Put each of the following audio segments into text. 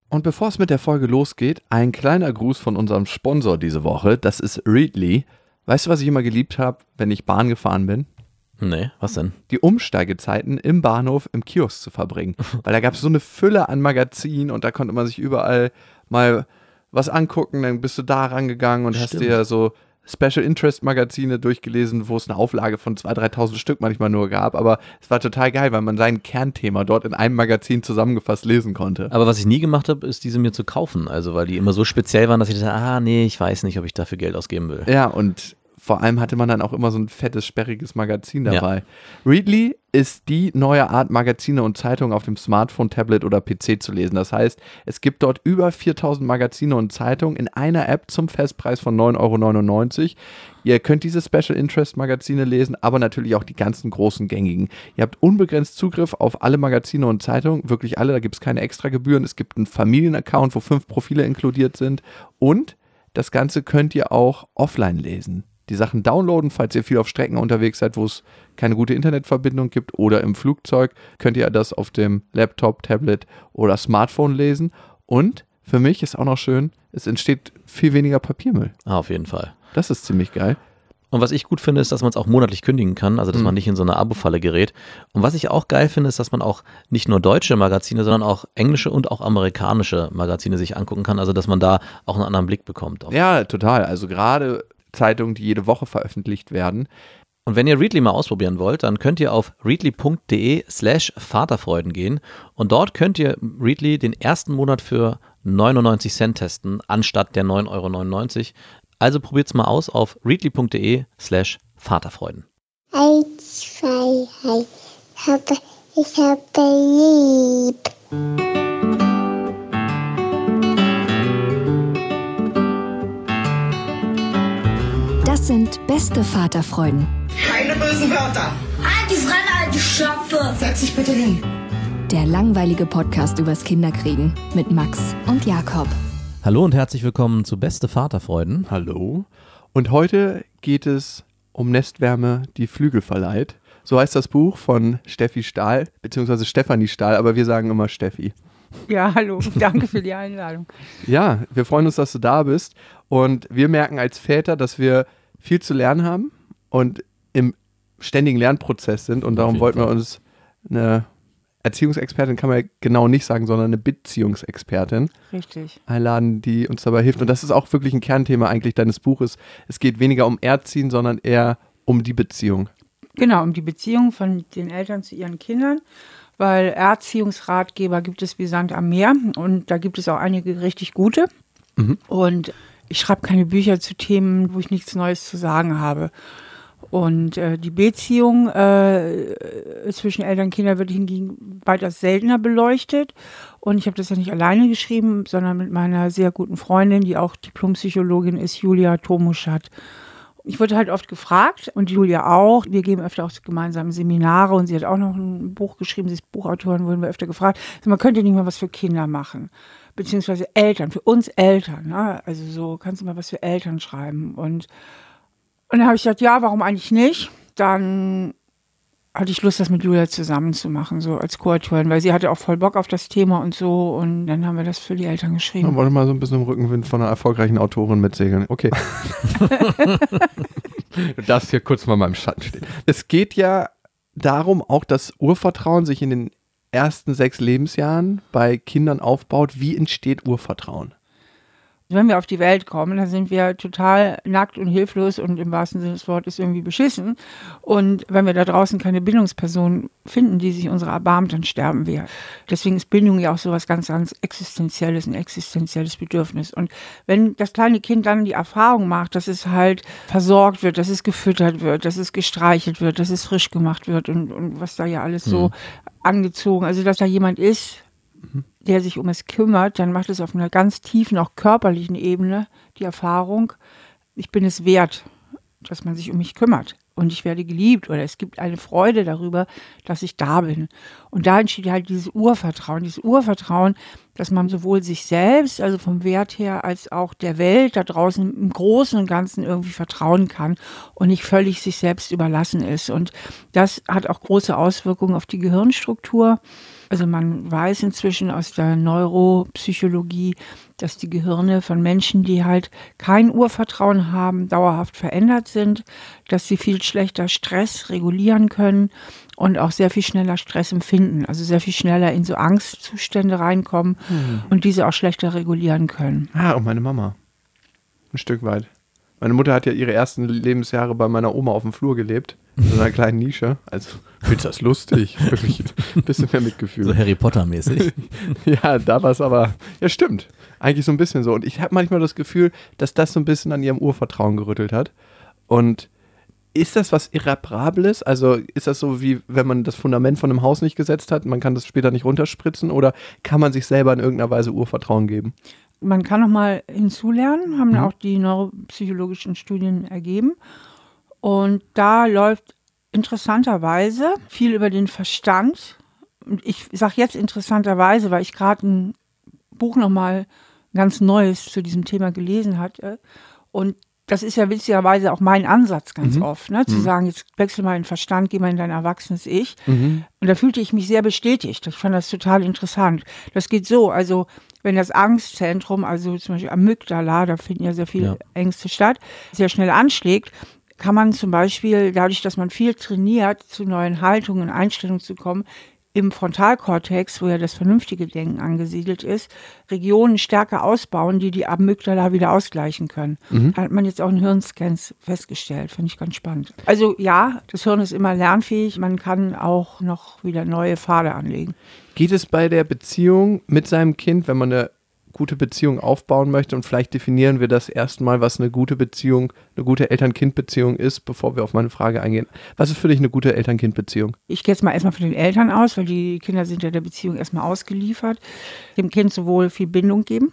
Und bevor es mit der Folge losgeht, ein kleiner Gruß von unserem Sponsor diese Woche. Das ist Readly. Weißt du, was ich immer geliebt habe, wenn ich Bahn gefahren bin? Nee, was denn? Die Umsteigezeiten im Bahnhof im Kiosk zu verbringen. Weil da gab es so eine Fülle an Magazinen und da konnte man sich überall mal was angucken. Dann bist du da rangegangen und hast dir so Special Interest Magazine durchgelesen, wo es eine Auflage von 2.000, 3.000 Stück manchmal nur gab. Aber es war total geil, weil man sein Kernthema dort in einem Magazin zusammengefasst lesen konnte. Aber was ich nie gemacht habe, ist diese mir zu kaufen. Also weil die immer so speziell waren, dass ich dachte, nee, ich weiß nicht, ob ich dafür Geld ausgeben will. Ja, und vor allem hatte man dann auch immer so ein fettes, sperriges Magazin dabei. Ja. Readly ist die neue Art, Magazine und Zeitungen auf dem Smartphone, Tablet oder PC zu lesen. Das heißt, es gibt dort über 4.000 Magazine und Zeitungen in einer App zum Festpreis von 9,99 €. Ihr könnt diese Special Interest Magazine lesen, aber natürlich auch die ganzen großen gängigen. Ihr habt unbegrenzt Zugriff auf alle Magazine und Zeitungen, wirklich alle, da gibt es keine extra Gebühren. Es gibt einen Familienaccount, wo 5 Profile inkludiert sind und das Ganze könnt ihr auch offline lesen. Die Sachen downloaden, falls ihr viel auf Strecken unterwegs seid, wo es keine gute Internetverbindung gibt oder im Flugzeug, könnt ihr das auf dem Laptop, Tablet oder Smartphone lesen. Und für mich ist auch noch schön, es entsteht viel weniger Papiermüll. Auf jeden Fall. Das ist ziemlich geil. Und was ich gut finde, ist, dass man es auch monatlich kündigen kann, also dass man nicht in so eine Abo-Falle gerät. Und was ich auch geil finde, ist, dass man auch nicht nur deutsche Magazine, sondern auch englische und auch amerikanische Magazine sich angucken kann, also dass man da auch einen anderen Blick bekommt. Ja, total. Also gerade Zeitungen, die jede Woche veröffentlicht werden. Und wenn ihr Readly mal ausprobieren wollt, dann könnt ihr auf readly.de/Vaterfreuden gehen und dort könnt ihr Readly den ersten Monat für 99 Cent testen, anstatt der 9,99 €. Also probiert's mal aus auf readly.de/Vaterfreuden. Ich habe lieb. Das sind beste Vaterfreuden. Keine bösen Wörter. Alte Fremde, alte Schöpfe. Setz dich bitte hin. Der langweilige Podcast übers Kinderkriegen mit Max und Jakob. Hallo und herzlich willkommen zu Beste Vaterfreuden. Hallo. Und heute geht es um Nestwärme, die Flügel verleiht. So heißt das Buch von Steffi Stahl, beziehungsweise Stefanie Stahl, aber wir sagen immer Steffi. Ja, hallo, danke für die Einladung. Ja, wir freuen uns, dass du da bist. Und wir merken als Väter, dass wir viel zu lernen haben und im ständigen Lernprozess sind. Und darum wollten wir uns eine Erziehungsexpertin, kann man ja genau nicht sagen, sondern eine Beziehungsexpertin Richtig. einladen, die uns dabei hilft. Und das ist auch wirklich ein Kernthema eigentlich deines Buches. Es geht weniger um Erziehen, sondern eher um die Beziehung. Genau, um die Beziehung von den Eltern zu ihren Kindern, weil Erziehungsratgeber gibt es wie Sand am Meer und da gibt es auch einige richtig gute. Und ich schreibe keine Bücher zu Themen, wo ich nichts Neues zu sagen habe. Und die Beziehung zwischen Eltern und Kindern wird hingegen weitaus seltener beleuchtet. Und ich habe das ja nicht alleine geschrieben, sondern mit meiner sehr guten Freundin, die auch Diplompsychologin ist, Julia Tomuschat. Ich wurde halt oft gefragt und Julia auch. Wir geben öfter auch gemeinsam Seminare und sie hat auch noch ein Buch geschrieben. Sie ist Buchautorin, wurden wir öfter gefragt. Also man könnte nicht mal was für Kinder machen, beziehungsweise Eltern, für uns Eltern. Ne? Also so, kannst du mal was für Eltern schreiben. Und dann habe ich gesagt, ja, warum eigentlich nicht? Dann hatte ich Lust, das mit Julia zusammen zu machen, so als Co-Autorin, weil sie hatte auch voll Bock auf das Thema und so. Und dann haben wir das für die Eltern geschrieben. Wir wollen mal so ein bisschen im Rückenwind von einer erfolgreichen Autorin mitsegeln. Okay. Du darfst hier kurz mal in meinem Schatten stehen. Es geht ja darum, auch das Urvertrauen sich in den ersten 6 Lebensjahren bei Kindern aufbaut. Wie entsteht Urvertrauen? Wenn wir auf die Welt kommen, dann sind wir total nackt und hilflos und im wahrsten Sinne des Wortes irgendwie beschissen. Und wenn wir da draußen keine Bindungsperson finden, die sich unserer erbarmt, dann sterben wir. Deswegen ist Bindung ja auch so was ganz, ganz Existenzielles, ein existenzielles Bedürfnis. Und wenn das kleine Kind dann die Erfahrung macht, dass es halt versorgt wird, dass es gefüttert wird, dass es gestreichelt wird, dass es frisch gemacht wird und was da ja alles so angezogen, also dass da jemand ist, der sich um es kümmert, dann macht es auf einer ganz tiefen, auch körperlichen Ebene die Erfahrung, ich bin es wert, dass man sich um mich kümmert und ich werde geliebt oder es gibt eine Freude darüber, dass ich da bin. Und da entsteht halt dieses Urvertrauen, dass man sowohl sich selbst, also vom Wert her, als auch der Welt da draußen im Großen und Ganzen irgendwie vertrauen kann und nicht völlig sich selbst überlassen ist. Und das hat auch große Auswirkungen auf die Gehirnstruktur. Also man weiß inzwischen aus der Neuropsychologie, dass die Gehirne von Menschen, die halt kein Urvertrauen haben, dauerhaft verändert sind, dass sie viel schlechter Stress regulieren können und auch sehr viel schneller Stress empfinden, also sehr viel schneller in so Angstzustände reinkommen und diese auch schlechter regulieren können. Und meine Mama. Ein Stück weit. Meine Mutter hat ja ihre ersten Lebensjahre bei meiner Oma auf dem Flur gelebt, in so einer kleinen Nische. Also, findest das lustig? Wirklich ein bisschen mehr Mitgefühl. So Harry Potter-mäßig. Ja, da war es aber, ja stimmt, eigentlich so ein bisschen so. Und ich habe manchmal das Gefühl, dass das so ein bisschen an ihrem Urvertrauen gerüttelt hat. Und ist das was Irreparables? Also ist das so, wie wenn man das Fundament von einem Haus nicht gesetzt hat, man kann das später nicht runterspritzen, oder kann man sich selber in irgendeiner Weise Urvertrauen geben? Man kann noch mal hinzulernen, haben auch die neuropsychologischen Studien ergeben. Und da läuft interessanterweise viel über den Verstand. Und ich sage jetzt interessanterweise, weil ich gerade ein Buch noch mal ganz Neues zu diesem Thema gelesen hatte. Und das ist ja witzigerweise auch mein Ansatz ganz oft, ne? Zu sagen, jetzt wechsel mal den Verstand, geh mal in dein erwachsenes Ich. Und da fühlte ich mich sehr bestätigt. Ich fand das total interessant. Das geht so, also wenn das Angstzentrum, also zum Beispiel Amygdala, da finden ja sehr viele Ängste statt, sehr schnell anschlägt, kann man zum Beispiel, dadurch, dass man viel trainiert, zu neuen Haltungen und Einstellungen zu kommen, im Frontalkortex, wo ja das vernünftige Denken angesiedelt ist, Regionen stärker ausbauen, die Amygdala wieder ausgleichen können. Da hat man jetzt auch in Hirnscans festgestellt, finde ich ganz spannend. Also ja, das Hirn ist immer lernfähig, man kann auch noch wieder neue Pfade anlegen. Geht es bei der Beziehung mit seinem Kind, wenn man eine gute Beziehung aufbauen möchte, und vielleicht definieren wir das erstmal, was eine gute Beziehung, eine gute Eltern-Kind-Beziehung ist, bevor wir auf meine Frage eingehen. Was ist für dich eine gute Eltern-Kind-Beziehung? Ich gehe jetzt mal erstmal von den Eltern aus, weil die Kinder sind ja der Beziehung erstmal ausgeliefert. Dem Kind sowohl viel Bindung geben,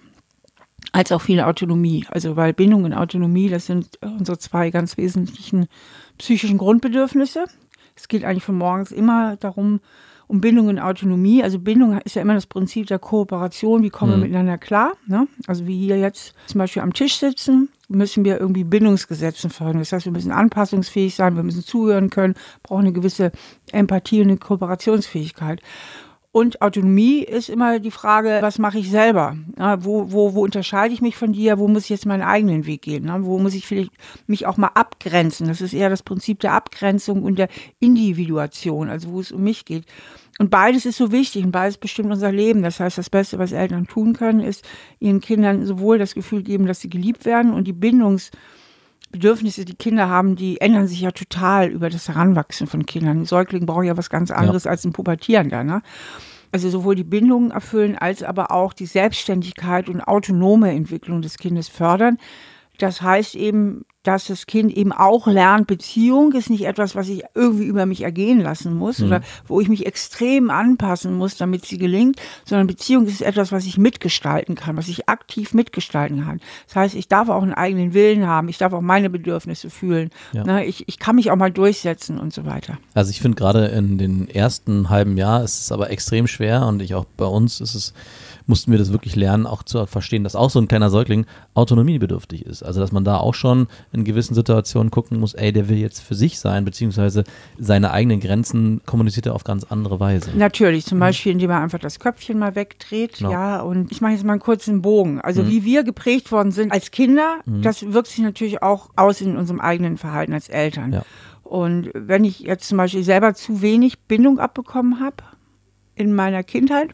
als auch viel Autonomie. Also weil Bindung und Autonomie, das sind unsere zwei ganz wesentlichen psychischen Grundbedürfnisse. Es geht eigentlich von morgens immer darum, um Bindung und Autonomie. Also Bindung ist ja immer das Prinzip der Kooperation. Wie kommen wir miteinander klar? Ne? Also wie hier jetzt zum Beispiel am Tisch sitzen, müssen wir irgendwie Bindungsgesetzen folgen. Das heißt, wir müssen anpassungsfähig sein, wir müssen zuhören können, brauchen eine gewisse Empathie und eine Kooperationsfähigkeit. Und Autonomie ist immer die Frage, was mache ich selber? Ja, wo unterscheide ich mich von dir? Wo muss ich jetzt meinen eigenen Weg gehen? Ne? Wo muss ich vielleicht mich auch mal abgrenzen? Das ist eher das Prinzip der Abgrenzung und der Individuation, also wo es um mich geht. Und beides ist so wichtig und beides bestimmt unser Leben. Das heißt, das Beste, was Eltern tun können, ist ihren Kindern sowohl das Gefühl geben, dass sie geliebt werden, und die Bindungsbedürfnisse, die Kinder haben, die ändern sich ja total über das Heranwachsen von Kindern. Ein Säugling braucht ja was ganz anderes als ein Pubertierender. Ne? Also sowohl die Bindung erfüllen, als aber auch die Selbstständigkeit und autonome Entwicklung des Kindes fördern. Das heißt eben, dass das Kind eben auch lernt, Beziehung ist nicht etwas, was ich irgendwie über mich ergehen lassen muss oder wo ich mich extrem anpassen muss, damit sie gelingt, sondern Beziehung ist etwas, was ich mitgestalten kann, was ich aktiv mitgestalten kann. Das heißt, ich darf auch einen eigenen Willen haben, ich darf auch meine Bedürfnisse fühlen, ich kann mich auch mal durchsetzen und so weiter. Also ich finde gerade in den ersten halben Jahr ist es aber extrem schwer, und auch bei uns mussten wir das wirklich lernen, auch zu verstehen, dass auch so ein kleiner Säugling autonomiebedürftig ist. Also dass man da auch schon in gewissen Situationen gucken muss, der will jetzt für sich sein, beziehungsweise seine eigenen Grenzen kommuniziert er auf ganz andere Weise. Natürlich, zum Beispiel, indem er einfach das Köpfchen mal wegdreht. Genau. Ja, und ich mache jetzt mal einen kurzen Bogen. Also wie wir geprägt worden sind als Kinder, das wirkt sich natürlich auch aus in unserem eigenen Verhalten als Eltern. Ja. Und wenn ich jetzt zum Beispiel selber zu wenig Bindung abbekommen habe in meiner Kindheit,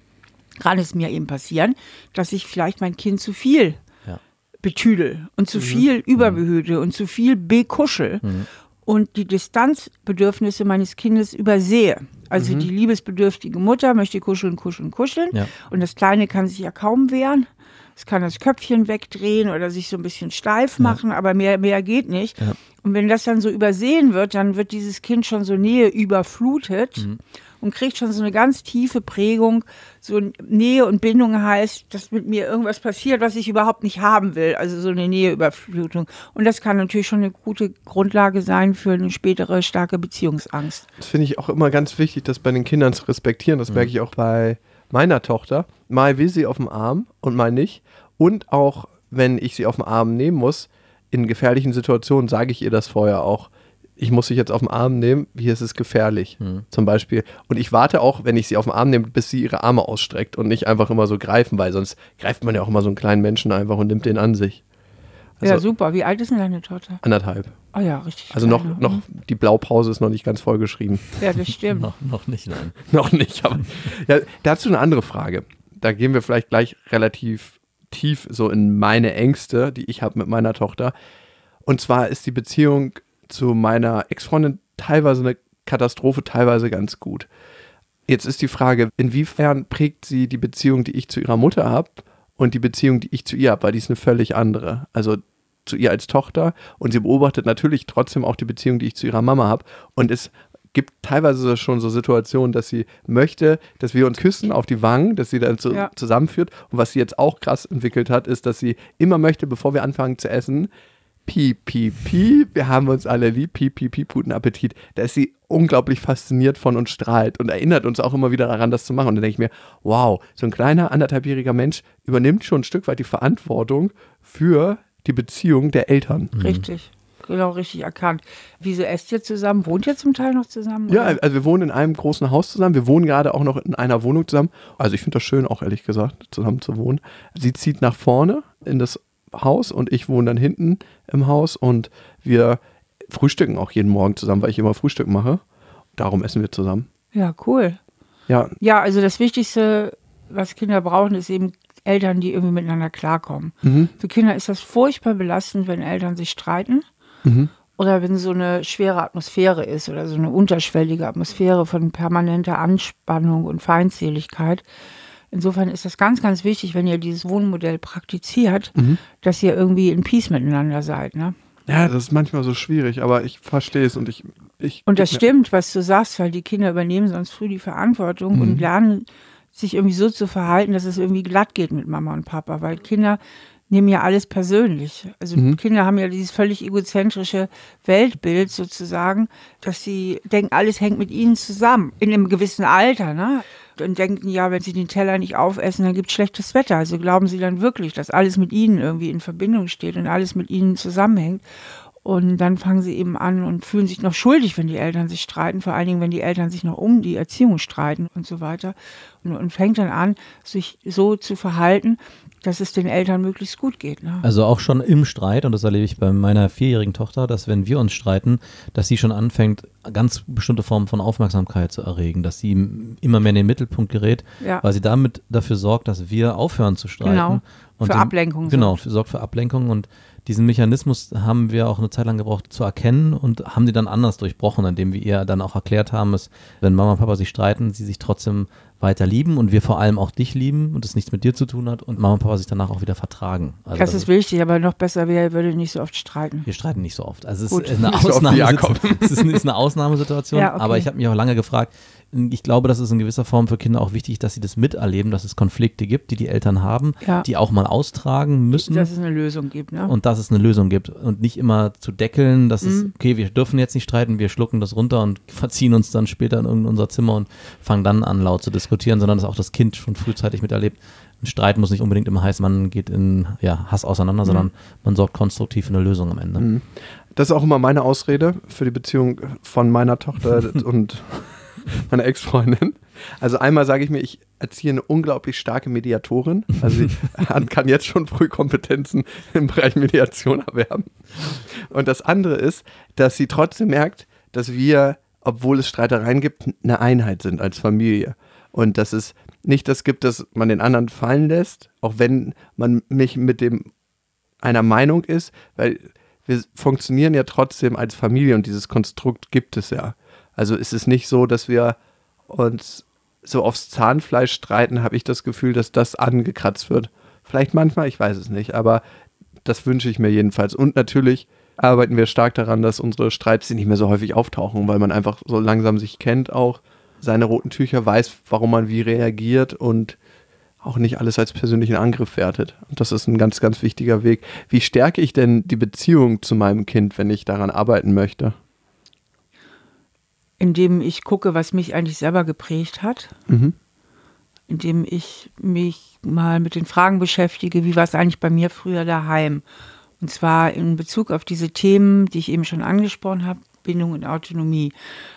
kann es mir eben passieren, dass ich vielleicht mein Kind zu viel betüdel und zu viel überbehüte und zu viel bekuschel und die Distanzbedürfnisse meines Kindes übersehe. Also die liebesbedürftige Mutter möchte kuscheln, kuscheln, kuscheln und das Kleine kann sich ja kaum wehren. Es kann das Köpfchen wegdrehen oder sich so ein bisschen steif machen, aber mehr geht nicht. Ja. Und wenn das dann so übersehen wird, dann wird dieses Kind schon so Nähe überflutet und kriegt schon so eine ganz tiefe Prägung. So Nähe und Bindung heißt, dass mit mir irgendwas passiert, was ich überhaupt nicht haben will. Also so eine Näheüberflutung. Und das kann natürlich schon eine gute Grundlage sein für eine spätere starke Beziehungsangst. Das finde ich auch immer ganz wichtig, das bei den Kindern zu respektieren. Das merke ich auch bei meiner Tochter. Mal will sie auf dem Arm und mal nicht. Und auch, wenn ich sie auf dem Arm nehmen muss, in gefährlichen Situationen sage ich ihr das vorher auch. ich muss dich jetzt auf den Arm nehmen, hier ist es gefährlich, zum Beispiel. Und ich warte auch, wenn ich sie auf den Arm nehme, bis sie ihre Arme ausstreckt und nicht einfach immer so greifen, weil sonst greift man ja auch immer so einen kleinen Menschen einfach und nimmt den an sich. Also ja, super. Wie alt ist denn deine Tochter? 1,5. Oh ja, richtig. Also noch die Blaupause ist noch nicht ganz vollgeschrieben. Ja, das stimmt. Noch nicht, nein. Noch nicht, aber ja, dazu eine andere Frage. Da gehen wir vielleicht gleich relativ tief so in meine Ängste, die ich habe mit meiner Tochter. Und zwar ist die Beziehung zu meiner Ex-Freundin teilweise eine Katastrophe, teilweise ganz gut. Jetzt ist die Frage, inwiefern prägt sie die Beziehung, die ich zu ihrer Mutter habe und die Beziehung, die ich zu ihr habe, weil die ist eine völlig andere. Also zu ihr als Tochter und sie beobachtet natürlich trotzdem auch die Beziehung, die ich zu ihrer Mama habe. Und es gibt teilweise schon so Situationen, dass sie möchte, dass wir uns küssen auf die Wangen, dass sie dann zusammenführt. Und was sie jetzt auch krass entwickelt hat, ist, dass sie immer möchte, bevor wir anfangen zu essen, piep, piep, piep, wir haben uns alle lieb, piep, piep, piep, guten Appetit. Da ist sie unglaublich fasziniert von und strahlt und erinnert uns auch immer wieder daran, das zu machen. Und dann denke ich mir, wow, so ein kleiner, 1,5-jähriger Mensch übernimmt schon ein Stück weit die Verantwortung für die Beziehung der Eltern. Richtig. Genau, richtig erkannt. Wieso esst ihr zusammen? Wohnt ihr zum Teil noch zusammen? Ja, oder? also wir wohnen in einem großen Haus zusammen. Wir wohnen gerade auch noch in einer Wohnung zusammen. Also ich finde das schön, auch ehrlich gesagt, zusammen zu wohnen. Sie zieht nach vorne in das Haus und ich wohne dann hinten im Haus und wir frühstücken auch jeden Morgen zusammen, weil ich immer Frühstück mache. Darum essen wir zusammen. Ja, cool. Ja, Ja, also das Wichtigste, was Kinder brauchen, ist eben Eltern, die irgendwie miteinander klarkommen. Für Kinder ist das furchtbar belastend, wenn Eltern sich streiten. Oder wenn so eine schwere Atmosphäre ist oder so eine unterschwellige Atmosphäre von permanenter Anspannung und Feindseligkeit. Insofern ist das ganz, ganz wichtig, wenn ihr dieses Wohnmodell praktiziert, dass ihr irgendwie in Peace miteinander seid. Ne? ja, das ist manchmal so schwierig, aber ich verstehe es und ich Und das stimmt, was du sagst, weil die Kinder übernehmen sonst früh die Verantwortung und lernen sich irgendwie so zu verhalten, dass es irgendwie glatt geht mit Mama und Papa, weil Kinder nehmen ja alles persönlich. Also Kinder haben ja dieses völlig egozentrische Weltbild sozusagen, dass sie denken, alles hängt mit ihnen zusammen, in einem gewissen Alter, ne? Und denken, ja, wenn sie den Teller nicht aufessen, dann gibt es schlechtes Wetter. Also glauben sie dann wirklich, dass alles mit ihnen irgendwie in Verbindung steht und alles mit ihnen zusammenhängt. Und dann fangen sie eben an und fühlen sich noch schuldig, wenn die Eltern sich streiten, vor allen Dingen, wenn die Eltern sich noch um die Erziehung streiten und so weiter. Und fängt dann an, sich so zu verhalten, dass es den Eltern möglichst gut geht. Ne? Also auch schon im Streit, und das erlebe ich bei meiner 4-jährigen Tochter, dass wenn wir uns streiten, dass sie schon anfängt, ganz bestimmte Formen von Aufmerksamkeit zu erregen, dass sie immer mehr in den Mittelpunkt gerät, weil sie damit dafür sorgt, dass wir aufhören zu streiten. Genau, und für Ablenkung. Genau, sorgt für Ablenkung, und diesen Mechanismus haben wir auch eine Zeit lang gebraucht zu erkennen und haben die dann anders durchbrochen, indem wir ihr dann auch erklärt haben, dass wenn Mama und Papa sich streiten, sie sich trotzdem weiter lieben und wir vor allem auch dich lieben und es nichts mit dir zu tun hat und Mama und Papa sich danach auch wieder vertragen. Also das ist wichtig, aber noch besser wäre, ihr würdet nicht so oft streiten. wir streiten nicht so oft. Also es Gut. ist eine ist eine Ausnahmesituation, Ja, okay. aber ich habe mich auch lange gefragt, ich glaube, das ist in gewisser Form für Kinder auch wichtig, dass sie das miterleben, dass es Konflikte gibt, die die Eltern haben, Ja. die auch mal austragen müssen. Dass es eine Lösung gibt, ne? Und dass es eine Lösung gibt und nicht immer zu deckeln, dass es, okay, wir dürfen jetzt nicht streiten, wir schlucken das runter und verziehen uns dann später in unser Zimmer und fangen dann an, laut zu diskutieren, sondern dass auch das Kind schon frühzeitig miterlebt. Ein Streit muss nicht unbedingt immer heißen, man geht in Hass auseinander, sondern man sorgt konstruktiv für eine Lösung am Ende. Das ist auch immer meine Ausrede für die Beziehung von meiner Tochter und meiner Ex-Freundin. Also einmal sage ich mir, ich erziehe eine unglaublich starke Mediatorin. Also sie kann jetzt schon früh Kompetenzen im Bereich Mediation erwerben. Und das andere ist, dass sie trotzdem merkt, dass wir, obwohl es Streitereien gibt, eine Einheit sind als Familie. Und dass es nicht das gibt, dass man den anderen fallen lässt, auch wenn man nicht mit dem einer Meinung ist, weil wir funktionieren ja trotzdem als Familie und dieses Konstrukt gibt es ja. Also ist es nicht so, dass wir uns so aufs Zahnfleisch streiten, habe ich das Gefühl, dass das angekratzt wird. Vielleicht manchmal, ich weiß es nicht, aber das wünsche ich mir jedenfalls. Und natürlich arbeiten wir stark daran, dass unsere Streits nicht mehr so häufig auftauchen, weil man einfach so langsam sich kennt, auch seine roten Tücher, weiß, warum man wie reagiert und auch nicht alles als persönlichen Angriff wertet. Und das ist ein ganz, ganz wichtiger Weg. Wie stärke ich denn die Beziehung zu meinem Kind, wenn ich daran arbeiten möchte? Indem ich gucke, was mich eigentlich selber geprägt hat. Indem ich mich mal mit den Fragen beschäftige, wie war es eigentlich bei mir früher daheim? Und zwar in Bezug auf diese Themen, die ich eben schon angesprochen habe, Bindung und Autonomie.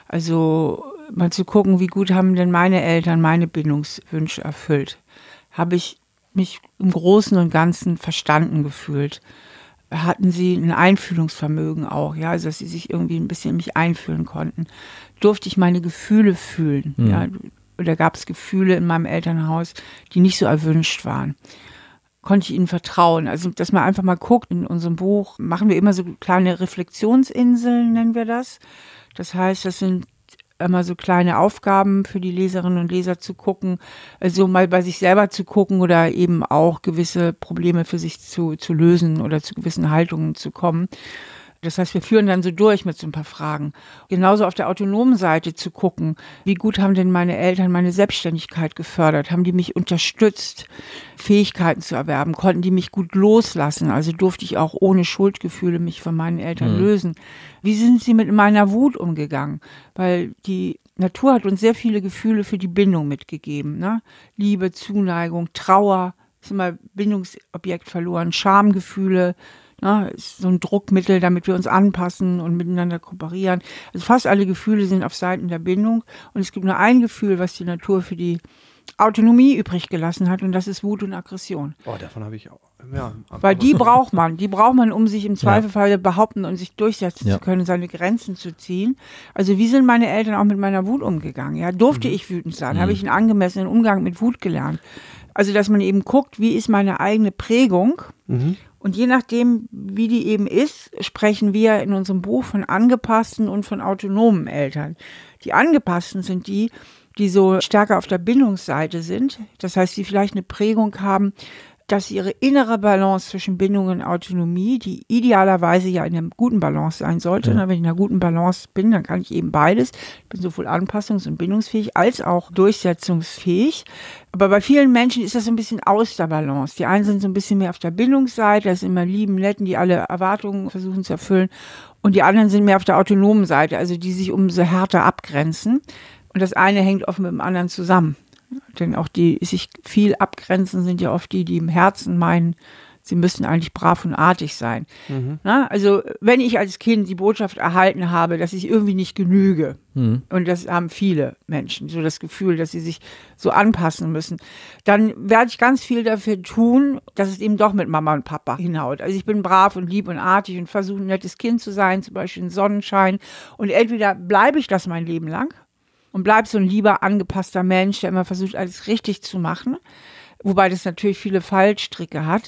Also mal zu gucken, wie gut haben denn meine Eltern meine Bindungswünsche erfüllt. Habe ich mich im Großen und Ganzen verstanden gefühlt? Hatten sie ein Einfühlungsvermögen auch, ja, also dass sie sich irgendwie ein bisschen in mich einfühlen konnten? Durfte ich meine Gefühle fühlen? Ja? Oder gab es Gefühle in meinem Elternhaus, die nicht so erwünscht waren? Konnte ich ihnen vertrauen? Also, dass man einfach mal guckt, in unserem Buch machen wir immer so kleine Reflexionsinseln, nennen wir das. Das heißt, das sind immer so kleine Aufgaben für die Leserinnen und Leser zu gucken, also mal bei sich selber zu gucken oder eben auch gewisse Probleme für sich zu lösen oder zu gewissen Haltungen zu kommen. Das heißt, wir führen dann so durch mit so ein paar Fragen. Genauso auf der autonomen Seite zu gucken, wie gut haben denn meine Eltern meine Selbstständigkeit gefördert? Haben die mich unterstützt, Fähigkeiten zu erwerben? Konnten die mich gut loslassen? Also durfte ich auch ohne Schuldgefühle mich von meinen Eltern lösen? Wie sind sie mit meiner Wut umgegangen? Weil die Natur hat uns sehr viele Gefühle für die Bindung mitgegeben, ne? Liebe, Zuneigung, Trauer, ist immer Bindungsobjekt verloren, Schamgefühle, ist so ein Druckmittel, damit wir uns anpassen und miteinander kooperieren. Also fast alle Gefühle sind auf Seiten der Bindung. Und es gibt nur ein Gefühl, was die Natur für die Autonomie übrig gelassen hat. Und das ist Wut und Aggression. Oh, davon habe ich auch. Ja, weil die braucht man, um sich im Zweifelsfall behaupten und sich durchsetzen zu können, seine Grenzen zu ziehen. Also wie sind meine Eltern auch mit meiner Wut umgegangen? Ja, durfte ich wütend sein? Habe ich einen angemessenen Umgang mit Wut gelernt? Also dass man eben guckt, wie ist meine eigene Prägung? Und je nachdem, wie die eben ist, sprechen wir in unserem Buch von angepassten und von autonomen Eltern. Die angepassten sind die so stärker auf der Bindungsseite sind. Das heißt, die vielleicht eine Prägung haben, dass ihre innere Balance zwischen Bindung und Autonomie, die idealerweise ja in einer guten Balance sein sollte. Ja. Wenn ich in einer guten Balance bin, dann kann ich eben beides. Ich bin sowohl anpassungs- und bindungsfähig als auch durchsetzungsfähig. Aber bei vielen Menschen ist das so ein bisschen aus der Balance. Die einen sind so ein bisschen mehr auf der Bindungsseite, das sind immer lieben, netten, die alle Erwartungen versuchen zu erfüllen. Und die anderen sind mehr auf der autonomen Seite, also die sich umso härter abgrenzen. Und das eine hängt oft mit dem anderen zusammen. Denn auch die sich viel abgrenzen, sind ja oft die im Herzen meinen, sie müssten eigentlich brav und artig sein. Also wenn ich als Kind die Botschaft erhalten habe, dass ich irgendwie nicht genüge, und das haben viele Menschen, so das Gefühl, dass sie sich so anpassen müssen, dann werde ich ganz viel dafür tun, dass es eben doch mit Mama und Papa hinhaut. Also ich bin brav und lieb und artig und versuche ein nettes Kind zu sein, zum Beispiel ein Sonnenschein. Und entweder bleibe ich das mein Leben lang, und bleib so ein lieber, angepasster Mensch, der immer versucht, alles richtig zu machen. Wobei das natürlich viele Fallstricke hat.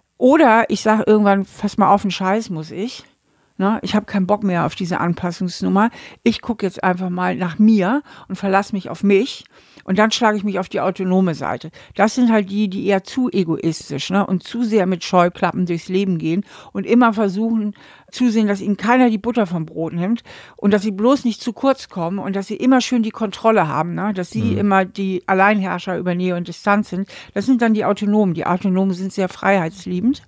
Oder ich sage irgendwann, pass mal auf, den Scheiß muss ich. Ich habe keinen Bock mehr auf diese Anpassungsnummer. Ich gucke jetzt einfach mal nach mir und verlasse mich auf mich. Und dann schlage ich mich auf die autonome Seite. Das sind halt die eher zu egoistisch und zu sehr mit Scheuklappen durchs Leben gehen und immer versuchen zusehen, dass ihnen keiner die Butter vom Brot nimmt und dass sie bloß nicht zu kurz kommen und dass sie immer schön die Kontrolle haben, dass sie immer die Alleinherrscher über Nähe und Distanz sind. Das sind dann die Autonomen. Die Autonomen sind sehr freiheitsliebend.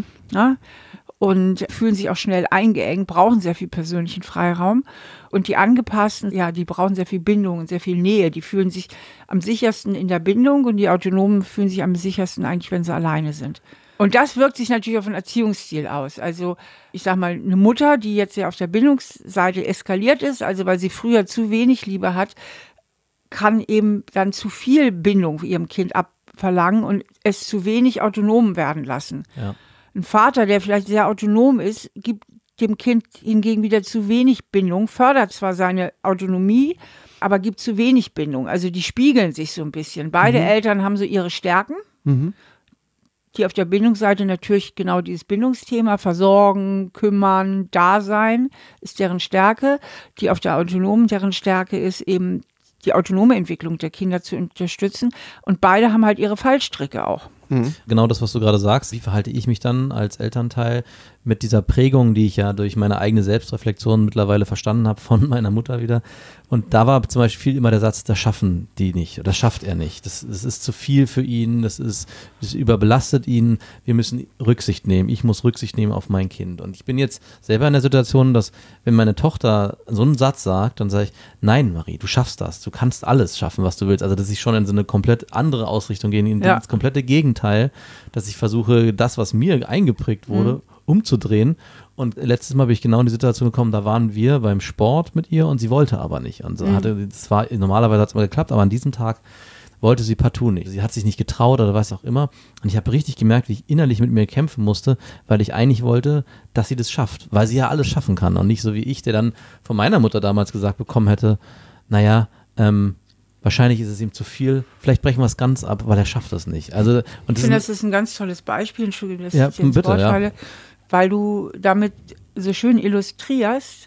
Und fühlen sich auch schnell eingeengt, brauchen sehr viel persönlichen Freiraum. Und die Angepassten, die brauchen sehr viel Bindung und sehr viel Nähe. Die fühlen sich am sichersten in der Bindung und die Autonomen fühlen sich am sichersten eigentlich, wenn sie alleine sind. Und das wirkt sich natürlich auf den Erziehungsstil aus. Also ich sag mal, eine Mutter, die jetzt ja auf der Bindungsseite eskaliert ist, also weil sie früher zu wenig Liebe hat, kann eben dann zu viel Bindung ihrem Kind abverlangen und es zu wenig autonom werden lassen. Ja. Ein Vater, der vielleicht sehr autonom ist, gibt dem Kind hingegen wieder zu wenig Bindung, fördert zwar seine Autonomie, aber gibt zu wenig Bindung. Also die spiegeln sich so ein bisschen. Beide Eltern haben so ihre Stärken, die auf der Bindungsseite natürlich genau dieses Bindungsthema, versorgen, kümmern, da sein, ist deren Stärke. Die auf der autonomen, deren Stärke ist eben die autonome Entwicklung der Kinder zu unterstützen. Und beide haben halt ihre Fallstricke auch. Genau das, was du gerade sagst. Wie verhalte ich mich dann als Elternteil mit dieser Prägung, die ich ja durch meine eigene Selbstreflexion mittlerweile verstanden habe von meiner Mutter wieder. Und da war zum Beispiel immer der Satz, das schaffen die nicht, oder das schafft er nicht. Das ist zu viel für ihn, das überbelastet ihn. Wir müssen Rücksicht nehmen. Ich muss Rücksicht nehmen auf mein Kind. Und ich bin jetzt selber in der Situation, dass wenn meine Tochter so einen Satz sagt, dann sage ich, nein, Marie, du schaffst das. Du kannst alles schaffen, was du willst. Also dass ich schon in so eine komplett andere Ausrichtung gehe, in das komplette Gegenteil, dass ich versuche, das, was mir eingeprägt wurde, umzudrehen. Und letztes Mal bin ich genau in die Situation gekommen, da waren wir beim Sport mit ihr und sie wollte aber nicht. Und normalerweise hat es mal geklappt, aber an diesem Tag wollte sie partout nicht. Sie hat sich nicht getraut oder was auch immer. Und ich habe richtig gemerkt, wie ich innerlich mit mir kämpfen musste, weil ich eigentlich wollte, dass sie das schafft. Weil sie ja alles schaffen kann. Und nicht so wie ich, der dann von meiner Mutter damals gesagt bekommen hätte, naja, wahrscheinlich ist es ihm zu viel, vielleicht brechen wir es ganz ab, weil er schafft das nicht. Also, und ich finde, das ist ein ganz tolles Beispiel, Entschuldigung, dass ja, ich ins bitte, Wort falle, weil du damit so schön illustrierst,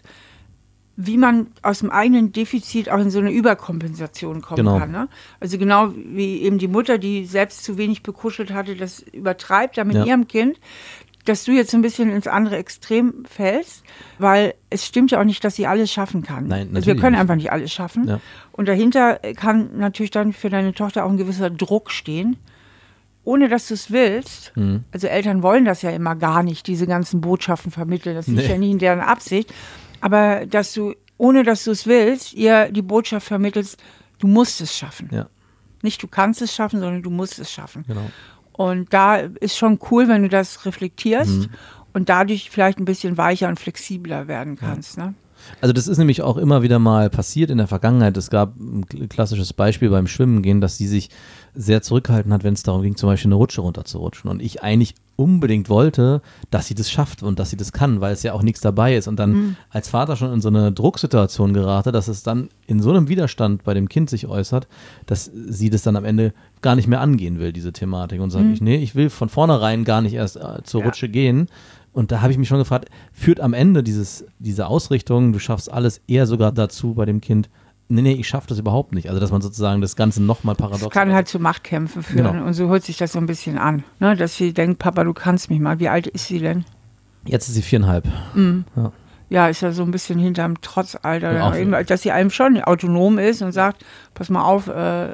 wie man aus dem eigenen Defizit auch in so eine Überkompensation kommen kann. Ne? Also genau wie eben die Mutter, die selbst zu wenig bekuschelt hatte, das übertreibt da mit ihrem Kind, dass du jetzt so ein bisschen ins andere Extrem fällst, weil es stimmt ja auch nicht, dass sie alles schaffen kann. Nein, also wir können nicht. einfach nicht alles schaffen. Ja. Und dahinter kann natürlich dann für deine Tochter auch ein gewisser Druck stehen, ohne dass du es willst. Also Eltern wollen das ja immer gar nicht, diese ganzen Botschaften vermitteln. Das ist ja nie in deren Absicht. Aber dass du, ohne dass du es willst, ihr die Botschaft vermittelst, du musst es schaffen. Ja. Nicht du kannst es schaffen, sondern du musst es schaffen. Genau. Und da ist schon cool, wenn du das reflektierst und dadurch vielleicht ein bisschen weicher und flexibler werden kannst. Ne? Also das ist nämlich auch immer wieder mal passiert in der Vergangenheit. Es gab ein klassisches Beispiel beim Schwimmen gehen, dass sie sich sehr zurückgehalten hat, wenn es darum ging, zum Beispiel eine Rutsche runterzurutschen. Und ich eigentlich unbedingt wollte, dass sie das schafft und dass sie das kann, weil es ja auch nichts dabei ist. Und dann als Vater schon in so eine Drucksituation gerate, dass es dann in so einem Widerstand bei dem Kind sich äußert, dass sie das dann am Ende gar nicht mehr angehen will, diese Thematik. Und sagt, ich will von vornherein gar nicht erst zur Rutsche gehen. Und da habe ich mich schon gefragt, führt am Ende diese Ausrichtung, du schaffst alles, eher sogar dazu bei dem Kind, nee, ich schaffe das überhaupt nicht. Also dass man sozusagen das Ganze nochmal paradox... Das kann halt zu Machtkämpfen führen. Genau. Und so hört sich das so ein bisschen an. Ne? Dass sie denkt, Papa, du kannst mich mal. Wie alt ist sie denn? Jetzt ist sie 4,5. Ja. Ja, ist ja so ein bisschen hinterm Trotzalter. Ja, dass sie einem schon autonom ist und sagt, pass mal auf,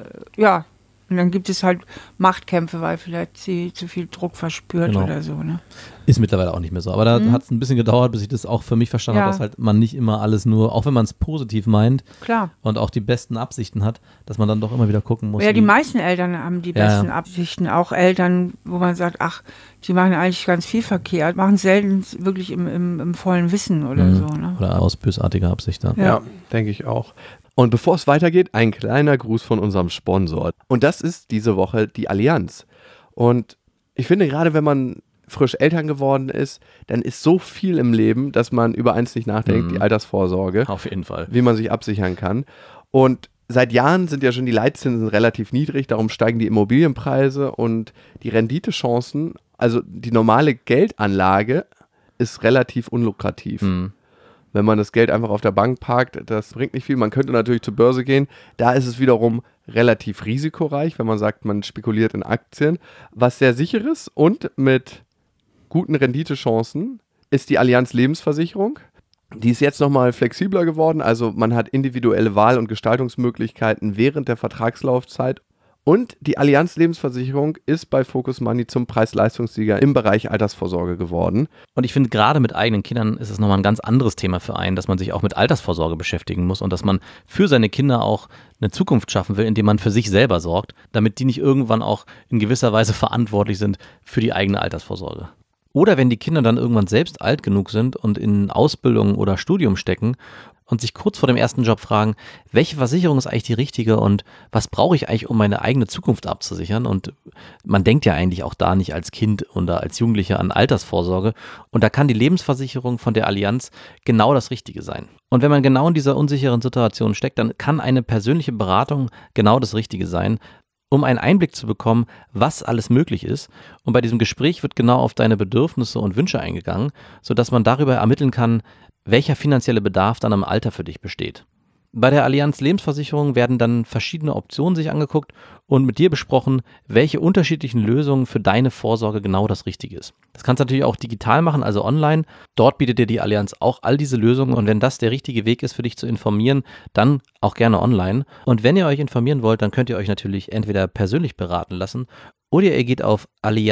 ja. Und dann gibt es halt Machtkämpfe, weil vielleicht sie zu viel Druck verspürt oder so. Ne? Ist mittlerweile auch nicht mehr so. Aber da hat es ein bisschen gedauert, bis ich das auch für mich verstanden habe, dass halt man nicht immer alles nur, auch wenn man es positiv meint und auch die besten Absichten hat, dass man dann doch immer wieder gucken muss. Ja, die meisten Eltern haben die besten Absichten. Auch Eltern, wo man sagt, ach, die machen eigentlich ganz viel verkehrt, machen selten wirklich im vollen Wissen oder so. Ne? Oder aus bösartiger Absicht. Ja, denke ich auch. Und bevor es weitergeht, ein kleiner Gruß von unserem Sponsor. Und das ist diese Woche die Allianz. Und ich finde, gerade wenn man frisch Eltern geworden ist, dann ist so viel im Leben, dass man über eins nicht nachdenkt, die Altersvorsorge. Auf jeden Fall. Wie man sich absichern kann. Und seit Jahren sind ja schon die Leitzinsen relativ niedrig, darum steigen die Immobilienpreise und die Renditechancen, also die normale Geldanlage ist relativ unlukrativ. Wenn man das Geld einfach auf der Bank parkt, das bringt nicht viel. Man könnte natürlich zur Börse gehen. Da ist es wiederum relativ risikoreich, wenn man sagt, man spekuliert in Aktien. Was sehr sicheres und mit guten Renditechancen ist die Allianz Lebensversicherung. Die ist jetzt nochmal flexibler geworden. Also man hat individuelle Wahl- und Gestaltungsmöglichkeiten während der Vertragslaufzeit. Und die Allianz Lebensversicherung ist bei Focus Money zum Preis-Leistungssieger im Bereich Altersvorsorge geworden. Und ich finde, gerade mit eigenen Kindern ist es nochmal ein ganz anderes Thema für einen, dass man sich auch mit Altersvorsorge beschäftigen muss und dass man für seine Kinder auch eine Zukunft schaffen will, indem man für sich selber sorgt, damit die nicht irgendwann auch in gewisser Weise verantwortlich sind für die eigene Altersvorsorge. Oder wenn die Kinder dann irgendwann selbst alt genug sind und in Ausbildung oder Studium stecken und sich kurz vor dem ersten Job fragen, welche Versicherung ist eigentlich die richtige und was brauche ich eigentlich, um meine eigene Zukunft abzusichern? Und man denkt ja eigentlich auch da nicht als Kind oder als Jugendlicher an Altersvorsorge. Und da kann die Lebensversicherung von der Allianz genau das Richtige sein. Und wenn man genau in dieser unsicheren Situation steckt, dann kann eine persönliche Beratung genau das Richtige sein, um einen Einblick zu bekommen, was alles möglich ist. Und bei diesem Gespräch wird genau auf deine Bedürfnisse und Wünsche eingegangen, sodass man darüber ermitteln kann, welcher finanzielle Bedarf dann im Alter für dich besteht. Bei der Allianz Lebensversicherung werden dann verschiedene Optionen sich angeguckt und mit dir besprochen, welche unterschiedlichen Lösungen für deine Vorsorge genau das Richtige ist. Das kannst du natürlich auch digital machen, also online. Dort bietet dir die Allianz auch all diese Lösungen und wenn das der richtige Weg ist für dich zu informieren, dann auch gerne online. Und wenn ihr euch informieren wollt, dann könnt ihr euch natürlich entweder persönlich beraten lassen oder ihr geht auf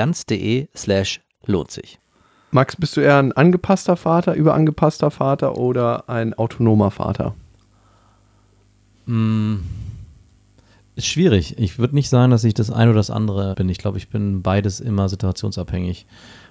allianz.de/lohnt sich. Max, bist du eher ein angepasster Vater, überangepasster Vater oder ein autonomer Vater? Ist schwierig. Ich würde nicht sagen, dass ich das eine oder das andere bin. Ich glaube, ich bin beides immer situationsabhängig.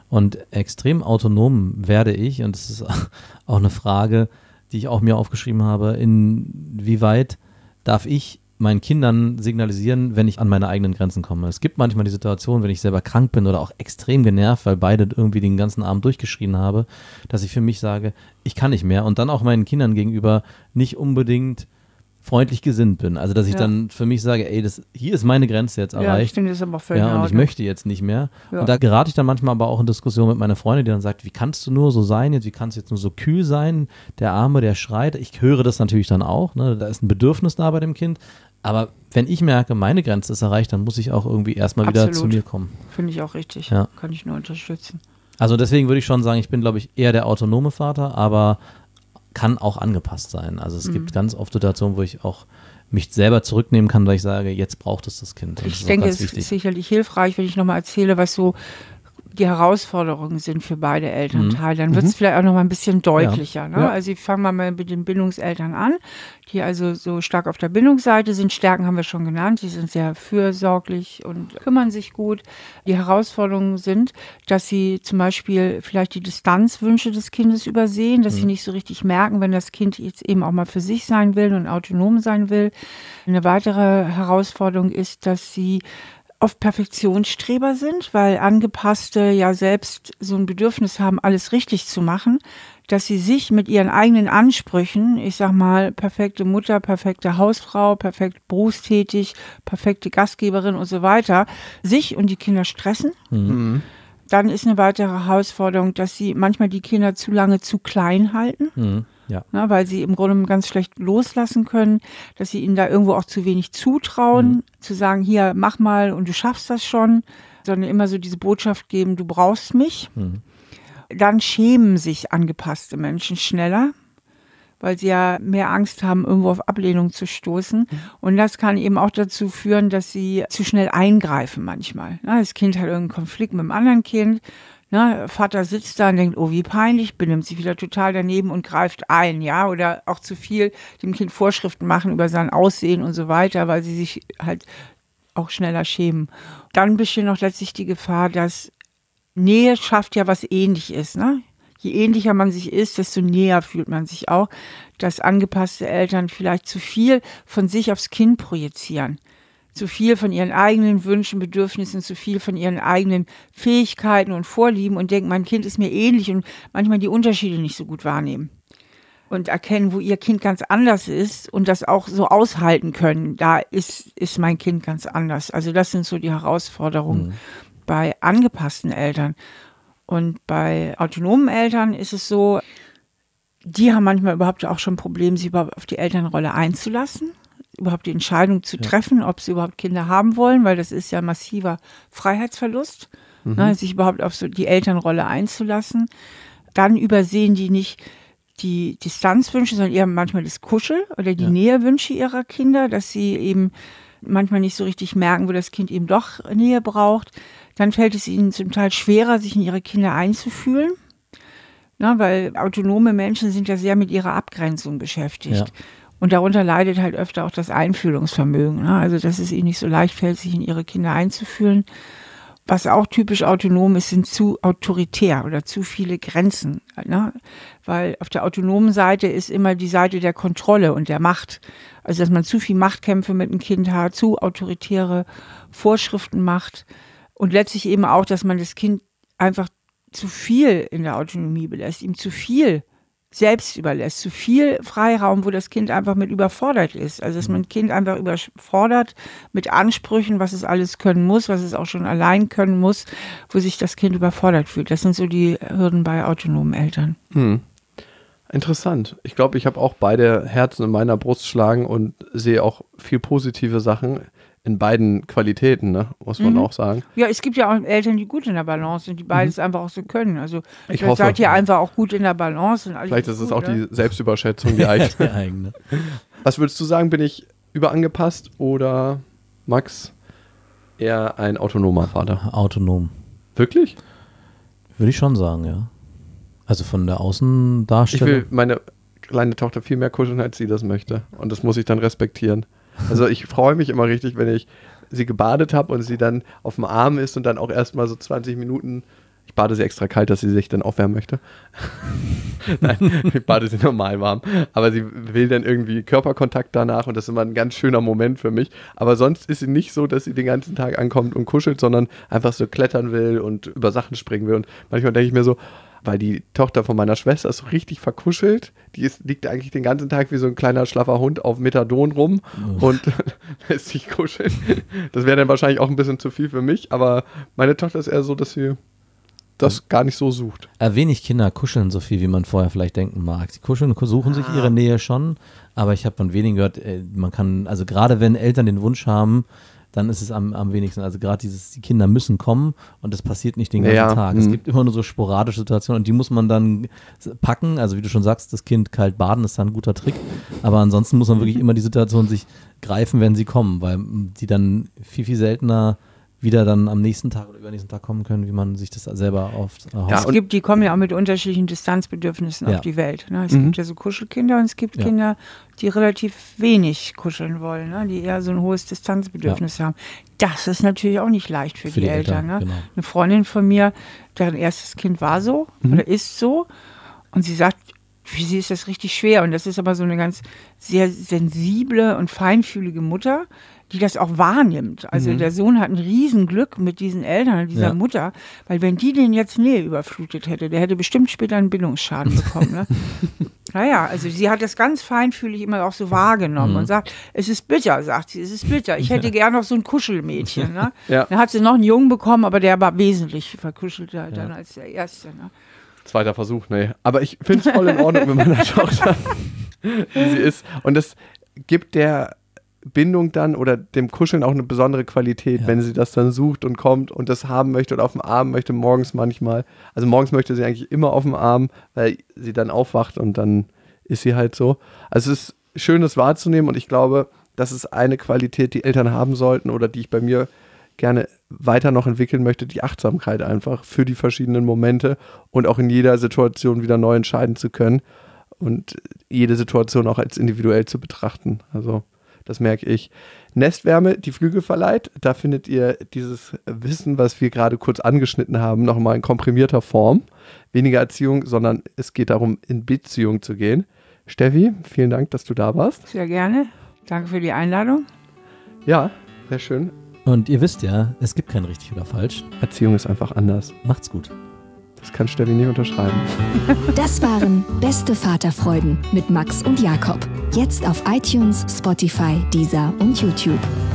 Und extrem autonom werde ich, und das ist auch eine Frage, die ich auch mir aufgeschrieben habe, inwieweit darf ich meinen Kindern signalisieren, wenn ich an meine eigenen Grenzen komme. Es gibt manchmal die Situation, wenn ich selber krank bin oder auch extrem genervt, weil beide irgendwie den ganzen Abend durchgeschrien habe, dass ich für mich sage, ich kann nicht mehr und dann auch meinen Kindern gegenüber nicht unbedingt freundlich gesinnt bin. Also, dass ich dann für mich sage, ey, hier ist meine Grenze jetzt erreicht. Ich finde das aber völlig und ich möchte jetzt nicht mehr. Ja. Und da gerate ich dann manchmal aber auch in Diskussion mit meiner Freundin, die dann sagt, wie kannst du nur so sein jetzt, wie kannst du jetzt nur so kühl sein, der Arme, der schreit. Ich höre das natürlich dann auch, ne? Da ist ein Bedürfnis da bei dem Kind. Aber wenn ich merke, meine Grenze ist erreicht, dann muss ich auch irgendwie erstmal wieder zu mir kommen. Finde ich auch richtig. Ja. Kann ich nur unterstützen. Also deswegen würde ich schon sagen, ich bin, glaube ich, eher der autonome Vater, aber kann auch angepasst sein. Also es gibt ganz oft Situationen, wo ich auch mich selber zurücknehmen kann, weil ich sage, jetzt braucht es das Kind. Ich denke, es ist sicherlich hilfreich, wenn ich nochmal erzähle, was so die Herausforderungen sind für beide Elternteile. Dann wird es vielleicht auch nochmal ein bisschen deutlicher. Ja. Ne? Ja. Also ich fange mal mit den Bindungseltern an, die also so stark auf der Bindungsseite sind. Stärken haben wir schon genannt, die sind sehr fürsorglich und kümmern sich gut. Die Herausforderungen sind, dass sie zum Beispiel vielleicht die Distanzwünsche des Kindes übersehen, dass sie nicht so richtig merken, wenn das Kind jetzt eben auch mal für sich sein will und autonom sein will. Eine weitere Herausforderung ist, dass sie oft Perfektionsstreber sind, weil Angepasste ja selbst so ein Bedürfnis haben, alles richtig zu machen, dass sie sich mit ihren eigenen Ansprüchen, ich sag mal, perfekte Mutter, perfekte Hausfrau, perfekt berufstätig, perfekte Gastgeberin und so weiter, sich und die Kinder stressen. Mhm. Dann ist eine weitere Herausforderung, dass sie manchmal die Kinder zu lange zu klein halten. Mhm. Ja. Na, weil sie im Grunde ganz schlecht loslassen können, dass sie ihnen da irgendwo auch zu wenig zutrauen, zu sagen, hier, mach mal und du schaffst das schon, sondern immer so diese Botschaft geben, du brauchst mich. Dann schämen sich angepasste Menschen schneller, weil sie ja mehr Angst haben, irgendwo auf Ablehnung zu stoßen. Und das kann eben auch dazu führen, dass sie zu schnell eingreifen manchmal. Na, das Kind hat irgendeinen Konflikt mit einem anderen Kind. Na, Vater sitzt da und denkt, oh, wie peinlich, benimmt sich wieder total daneben und greift ein, ja, oder auch zu viel dem Kind Vorschriften machen über sein Aussehen und so weiter, weil sie sich halt auch schneller schämen. Dann besteht noch letztlich die Gefahr, dass Nähe schafft ja was Ähnliches, ne? Je ähnlicher man sich ist, desto näher fühlt man sich auch, dass angepasste Eltern vielleicht zu viel von sich aufs Kind projizieren. Zu viel von ihren eigenen Wünschen, Bedürfnissen, zu viel von ihren eigenen Fähigkeiten und Vorlieben und denken, mein Kind ist mir ähnlich und manchmal die Unterschiede nicht so gut wahrnehmen. Und erkennen, wo ihr Kind ganz anders ist und das auch so aushalten können. Da ist mein Kind ganz anders. Also das sind so die Herausforderungen bei angepassten Eltern. Und bei autonomen Eltern ist es so, die haben manchmal überhaupt auch schon ein Problem, sich überhaupt auf die Elternrolle einzulassen. Überhaupt die Entscheidung zu treffen, ob sie überhaupt Kinder haben wollen, weil das ist ja massiver Freiheitsverlust, ne, sich überhaupt auf so die Elternrolle einzulassen. Dann übersehen die nicht die Distanzwünsche, sondern eher manchmal das Kuschel- oder die Nähewünsche ihrer Kinder, dass sie eben manchmal nicht so richtig merken, wo das Kind eben doch Nähe braucht. Dann fällt es ihnen zum Teil schwerer, sich in ihre Kinder einzufühlen. Na, weil autonome Menschen sind ja sehr mit ihrer Abgrenzung beschäftigt. Ja. Und darunter leidet halt öfter auch das Einfühlungsvermögen. Ne? Also, dass es ihnen nicht so leicht fällt, sich in ihre Kinder einzufühlen. Was auch typisch autonom ist, sind zu autoritär oder zu viele Grenzen. Ne? Weil auf der autonomen Seite ist immer die Seite der Kontrolle und der Macht. Also, dass man zu viel Machtkämpfe mit dem Kind hat, zu autoritäre Vorschriften macht. Und letztlich eben auch, dass man das Kind einfach zu viel in der Autonomie belässt, ihm zu viel selbst überlässt, zu viel Freiraum, wo das Kind einfach mit überfordert ist. Also dass man ein Kind einfach überfordert mit Ansprüchen, was es alles können muss, was es auch schon allein können muss, wo sich das Kind überfordert fühlt. Das sind so die Hürden bei autonomen Eltern. Interessant. Ich glaube, ich habe auch beide Herzen in meiner Brust schlagen und sehe auch viel positive Sachen in beiden Qualitäten, ne? Muss man auch sagen. Ja, es gibt ja auch Eltern, die gut in der Balance sind, die beides einfach auch so können. Also ich vielleicht seid ihr einfach auch gut in der Balance. Und alles vielleicht ist es gut, auch die Selbstüberschätzung, die eigene. Was würdest du sagen, bin ich überangepasst oder Max eher ein autonomer Vater? Autonom. Wirklich? Würde ich schon sagen, ja. Also von der Außendarstellung. Ich will meine kleine Tochter viel mehr kuscheln, als sie das möchte. Und das muss ich dann respektieren. Also ich freue mich immer richtig, wenn ich sie gebadet habe und sie dann auf dem Arm ist und dann auch erstmal so 20 Minuten Ich bade sie extra kalt, dass sie sich dann aufwärmen möchte. Nein, ich bade sie normal warm. Aber sie will dann irgendwie Körperkontakt danach und das ist immer ein ganz schöner Moment für mich. Aber sonst ist sie nicht so, dass sie den ganzen Tag ankommt und kuschelt, sondern einfach so klettern will und über Sachen springen will. Und manchmal denke ich mir so, weil die Tochter von meiner Schwester ist so richtig verkuschelt. Die liegt eigentlich den ganzen Tag wie so ein kleiner schlaffer Hund auf Methadon rum und lässt sich kuscheln. Das wäre dann wahrscheinlich auch ein bisschen zu viel für mich, aber meine Tochter ist eher so, dass sie das gar nicht so sucht. Wenig Kinder kuscheln so viel, wie man vorher vielleicht denken mag. Sie kuscheln, suchen sich ihre Nähe schon, aber ich habe von wenigen gehört, man kann, also gerade wenn Eltern den Wunsch haben, dann ist es am wenigsten. Also gerade die Kinder müssen kommen und das passiert nicht den ganzen Tag. Es gibt immer nur so sporadische Situationen und die muss man dann packen. Also wie du schon sagst, das Kind kalt baden ist dann ein guter Trick. Aber ansonsten muss man wirklich immer die Situation sich greifen, wenn sie kommen, weil die dann viel, viel seltener wieder dann am nächsten Tag oder übernächsten Tag kommen können, wie man sich das selber oft erhofft. Ja, die kommen ja auch mit unterschiedlichen Distanzbedürfnissen auf die Welt. Ne? Es gibt ja so Kuschelkinder und es gibt Kinder, die relativ wenig kuscheln wollen, ne? Die eher so ein hohes Distanzbedürfnis haben. Das ist natürlich auch nicht leicht für die Eltern. Ne? Genau. Eine Freundin von mir, deren erstes Kind war so oder ist so und sie sagt, für sie ist das richtig schwer und das ist aber so eine ganz sehr sensible und feinfühlige Mutter, die das auch wahrnimmt. Also der Sohn hat ein Riesenglück mit diesen Eltern und dieser Mutter, weil wenn die den jetzt Nähe überflutet hätte, der hätte bestimmt später einen Bindungsschaden bekommen. Ne? Naja, also sie hat das ganz feinfühlig immer auch so wahrgenommen und sagt, es ist bitter, sagt sie, es ist bitter. Ich hätte gern noch so ein Kuschelmädchen. Ne? Dann hat sie noch einen Jungen bekommen, aber der war wesentlich verkuschelter dann als der erste. Ne? Zweiter Versuch, nee. Aber ich finde es voll in Ordnung mit meiner Tochter, wie sie ist. Und das gibt der Bindung dann oder dem Kuscheln auch eine besondere Qualität, wenn sie das dann sucht und kommt und das haben möchte oder auf dem Arm möchte, morgens manchmal. Also morgens möchte sie eigentlich immer auf dem Arm, weil sie dann aufwacht und dann ist sie halt so. Also es ist schön, das wahrzunehmen und ich glaube, das ist eine Qualität, die Eltern haben sollten oder die ich bei mir gerne weiter noch entwickeln möchte, die Achtsamkeit einfach für die verschiedenen Momente und auch in jeder Situation wieder neu entscheiden zu können und jede Situation auch als individuell zu betrachten. Also das merke ich. Nestwärme, die Flügel verleiht, da findet ihr dieses Wissen, was wir gerade kurz angeschnitten haben, nochmal in komprimierter Form. Weniger Erziehung, sondern es geht darum, in Beziehung zu gehen. Steffi, vielen Dank, dass du da warst. Sehr gerne. Danke für die Einladung. Ja, sehr schön. Und ihr wisst ja, es gibt kein richtig oder falsch. Erziehung ist einfach anders. Macht's gut. Das kann Steffi nicht unterschreiben. Das waren Beste Vaterfreuden mit Max und Jakob. Jetzt auf iTunes, Spotify, Deezer und YouTube.